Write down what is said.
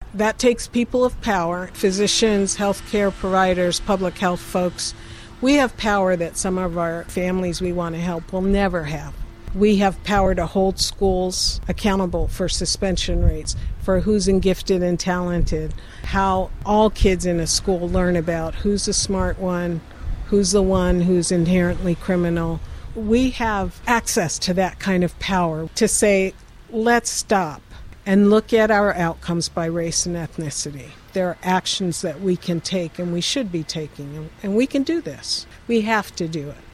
That takes people of power, physicians, healthcare providers, public health folks. We have power that some of our families we want to help will never have. We have power to hold schools accountable for suspension rates, for who's gifted and talented, how all kids in a school learn about who's the smart one who's inherently criminal. We have access to that kind of power to say, let's stop and look at our outcomes by race and ethnicity. There are actions that we can take and we should be taking, and we can do this. We have to do it.